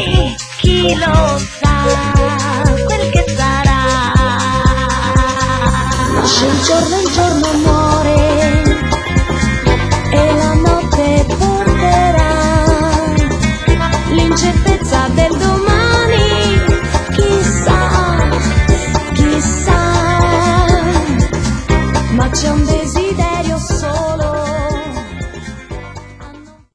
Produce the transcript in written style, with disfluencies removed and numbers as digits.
Chi lo sa quel che sarà? Se il giorno